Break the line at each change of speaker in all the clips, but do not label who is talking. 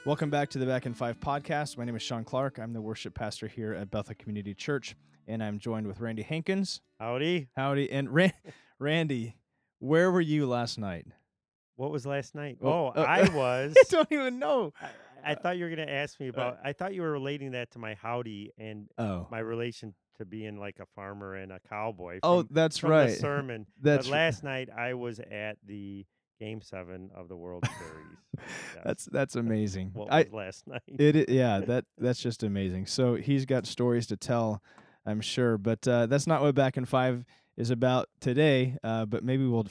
Welcome back to the Back in Five podcast. My name is Sean Clark. I'm the worship pastor here at Bethel Community Church, and I'm joined with Randy Hankins.
Howdy.
Howdy. And Randy, where were you last night?
What was last night?
Well,
I
I
was.
don't even know.
I thought you were going to ask me
Uh,
about. I thought you were relating that to my howdy and
oh,
my relation to being like a farmer and a cowboy
oh, that's
from the
right.
sermon. But
That's
last night I was at the Game 7 of the World Series. Yes.
that's amazing.
What was last night?
Yeah, that's just amazing. So he's got stories to tell, I'm sure, but that's not what Back in Five is about today. But maybe we'll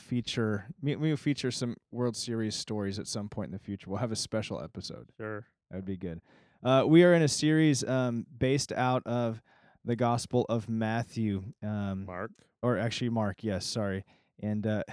feature some World Series stories at some point in the future. We'll have a special episode.
Sure.
That would be good. We are in a series based out of the Gospel of Matthew,
Mark.
or actually Mark. Yes, sorry. And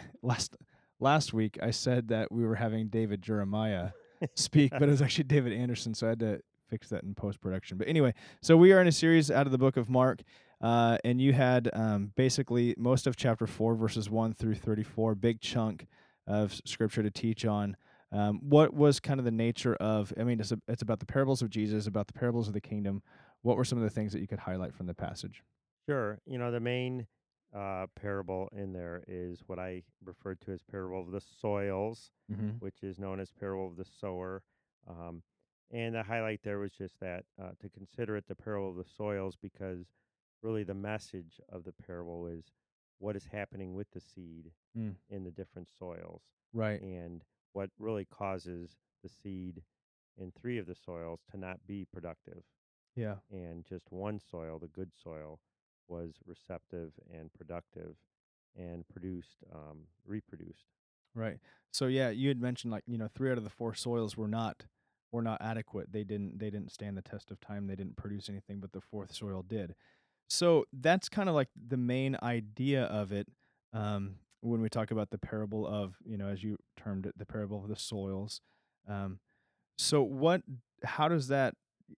last week I said that we were having David Jeremiah speak, but it was actually David Anderson, so I had to fix that in post production. But anyway, so we are in a series out of the book of Mark, and you had basically most of chapter 4, verses 1 through 34, big chunk of scripture to teach on. What was kind of the nature of? I mean, it's about the parables of Jesus, about the parables of the kingdom. What were some of the things that you could highlight from the passage?
Sure. The main parable in there is what I referred to as parable of the soils,
Mm-hmm.
which is known as parable of the sower. Um, and the highlight there was just that to consider it the parable of the soils because really the message of the parable is what is happening with the seed
Mm,
in the different soils
right.
and what really causes the seed in three of the soils to not be productive
Yeah.
and just one soil, the good soil, was receptive and productive and reproduced.
Right. So yeah, you had mentioned like, 3 out of the 4 soils were not adequate. They didn't stand the test of time. They didn't produce anything, but the fourth soil did. So that's kind of like the main idea of it. When we talk about the parable of, as you termed it, the parable of the soils. Um, so how does that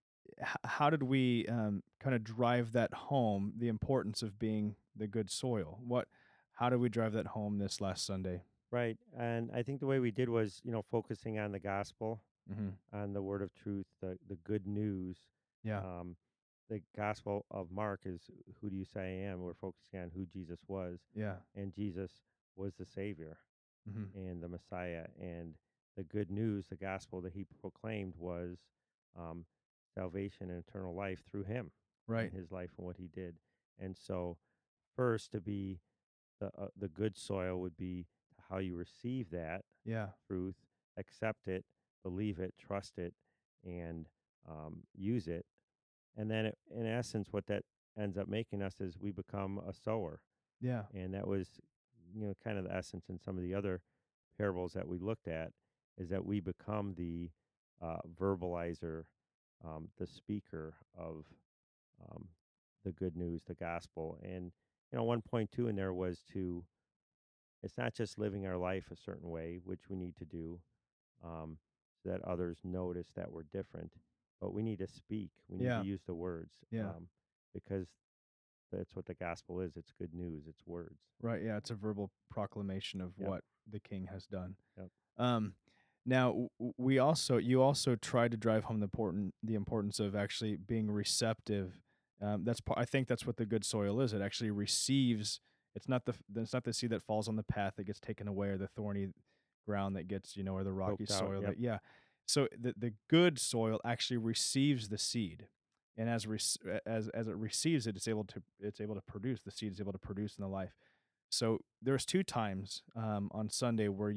how did we kind of drive that home, the importance of being the good soil? How did we drive that home this last Sunday?
Right. And I think the way we did was, focusing on the gospel,
Mhm.
on the word of truth, the good news.
Yeah.
Um, the gospel of Mark is who do you say I am? We're focusing on who Jesus was.
Yeah.
And Jesus was the Savior
Mhm.
and the Messiah. And the good news, the gospel that he proclaimed was um, salvation and eternal life through him
Right.
and his life and what he did. And so, first, to be the good soil would be how you receive that
Yeah.
truth, accept it, believe it, trust it, and use it. And then, in essence, what that ends up making us is we become a sower.
Yeah.
And that was, kind of the essence in some of the other parables that we looked at is that we become the verbalizer, the speaker of um, the good news, the gospel. And, one point too in there was it's not just living our life a certain way, which we need to do so that others notice that we're different, but we need to speak. We need to
Yeah.
use the words
Yeah.
because that's what the gospel is. It's good news, it's words.
Right. Yeah. It's a verbal proclamation of
Yep.
what the king has done.
Yep.
Um, now you also tried to drive home the importance of actually being receptive. I think that's what the good soil is. It actually receives. It's not the seed that falls on the path that gets taken away, or the thorny ground that gets, or the rocky
Choked out.
soil
Yep.
that, yeah. So the good soil actually receives the seed, and as it receives it, it's able to produce. The seed is able to produce in the life. So there's 2 times on Sunday where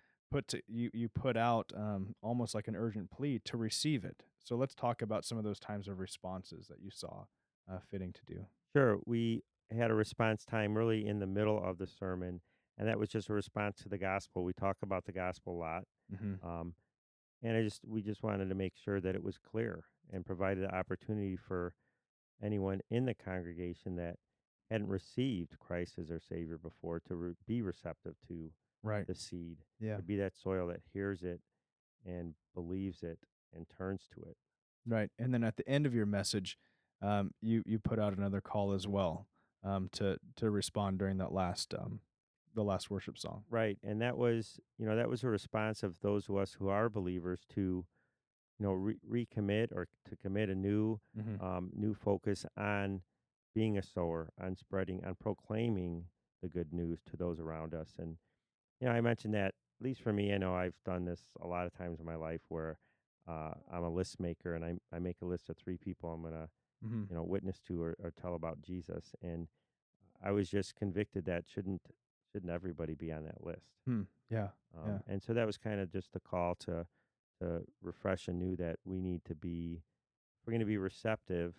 you put out almost like an urgent plea to receive it. So let's talk about some of those times of responses that you saw fitting to do.
Sure. We had a response time really in the middle of the sermon, and that was just a response to the gospel. We talk about the gospel a lot.
Hmm.
Um, and we just wanted to make sure that it was clear and provided the opportunity for anyone in the congregation that hadn't received Christ as their Savior before to be receptive to
Right.
the seed,
Yeah.
to be that soil that hears it and believes it and turns to it.
Right. And then at the end of your message, you put out another call as well to respond during the last worship song.
Right. And that was a response of those of us who are believers to recommit or to commit a new
Hmm.
new focus on being a sower, on spreading, on proclaiming the good news to those around us. And I mentioned that, at least for me, I know I've done this a lot of times in my life where I'm a list maker, and I make a list of three people I'm gonna
Hmm.
witness to, or tell about Jesus. And I was just convicted that shouldn't everybody be on that list.
Hmm. Yeah. Yeah.
And so that was kind of just the call to refresh anew that we need to be, if we're going to be receptive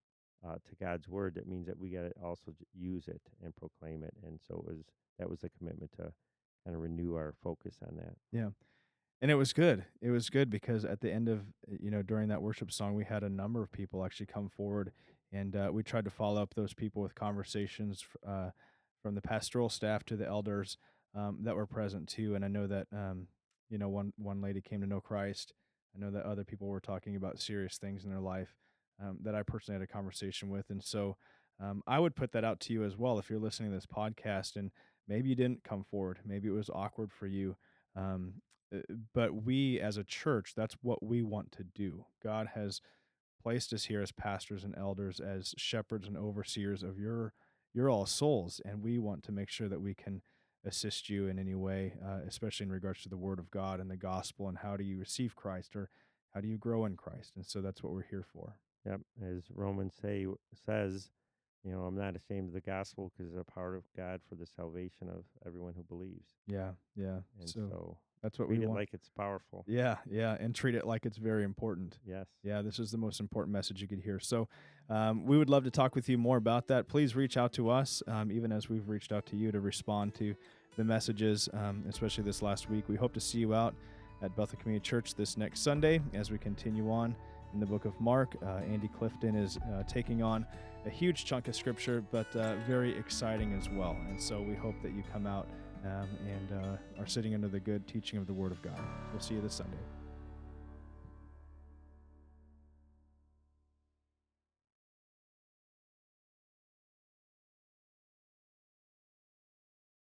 to God's word, that means that we got to also use it and proclaim it. And so that was a commitment to kind of renew our focus on that.
Yeah. And it was good. It was good because at the end of, during that worship song, we had a number of people actually come forward, and we tried to follow up those people with conversations from the pastoral staff to the elders that were present too. And I know that, one lady came to know Christ. I know that other people were talking about serious things in their life that I personally had a conversation with. And so I would put that out to you as well if you're listening to this podcast and maybe you didn't come forward. Maybe it was awkward for you. Um, uh, but we as a church, that's what we want to do. God has placed us here as pastors and elders, as shepherds and overseers of your all souls, and we want to make sure that we can assist you in any way, especially in regards to the Word of God and the gospel, and how do you receive Christ or how do you grow in Christ. And so that's what we're here for.
Yep. As says, I'm not ashamed of the gospel because it's a part of God for the salvation of everyone who believes.
Yeah, yeah.
And
So
so
that's what we
treat it
want.
like it's powerful.
Yeah, yeah, and treat it like it's very important.
Yes.
Yeah, this is the most important message you could hear. So, we would love to talk with you more about that. Please reach out to us, even as we've reached out to you to respond to the messages, especially this last week. We hope to see you out at Bethel Community Church this next Sunday as we continue on in the book of Mark. Andy Clifton is taking on a huge chunk of scripture, but very exciting as well. And so we hope that you come out and are sitting under the good teaching of the Word of God. We'll see you this Sunday.